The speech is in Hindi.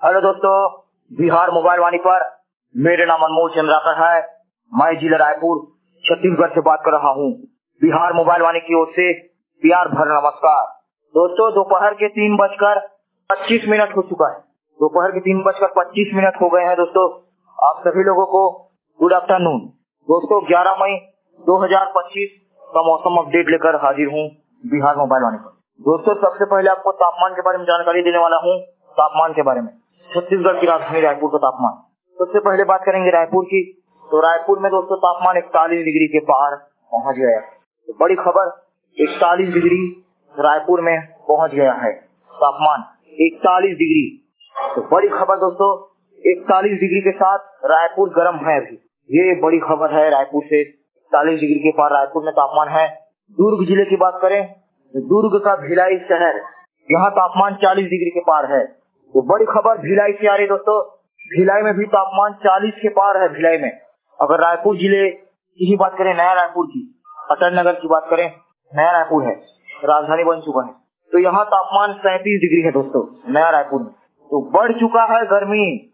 हेलो दोस्तों, बिहार मोबाइल वाणी पर मेरे नाम अनमोल चंद्राकर है। मैं जिला रायपुर छत्तीसगढ़ से बात कर रहा हूँ। बिहार मोबाइल वाणी की ओर से प्यार भरा नमस्कार। दोस्तों, दोपहर के 3:25 हो चुका है। दोपहर के 3:25 हो गए हैं। दोस्तों, आप सभी लोगों को गुड आफ्टरनून। दोस्तों, 11 मई 2025 का मौसम अपडेट लेकर हाजिर हूँ बिहार मोबाइल वाणी पर। दोस्तों, सबसे पहले आपको तापमान के बारे में जानकारी देने वाला हूँ। तापमान के बारे में छत्तीसगढ़ की राजधानी रायपुर का तापमान। सबसे पहले बात करेंगे रायपुर की। तो रायपुर में दोस्तों तापमान 41 डिग्री के पार पहुंच गया है। तो बड़ी खबर, 41 डिग्री रायपुर में पहुंच गया है। तापमान 41 डिग्री। तो बड़ी खबर दोस्तों, 41 डिग्री के साथ रायपुर गर्म है अभी। ये बड़ी खबर है। रायपुर से 41 डिग्री के पार रायपुर में तापमान है। दुर्ग जिले की बात करें तो दुर्ग का भिलाई शहर, यहाँ तापमान 40 डिग्री के पार है। तो बड़ी खबर भिलाई से आ रही दोस्तों। भिलाई में भी तापमान 40 के पार है। भिलाई में अगर रायपुर जिले की ही बात करें, नया रायपुर की, अटल नगर की बात करें, नया रायपुर है, राजधानी बन चुका है, तो यहाँ तापमान 37 डिग्री है दोस्तों नया रायपुर में। तो बढ़ चुका है गर्मी।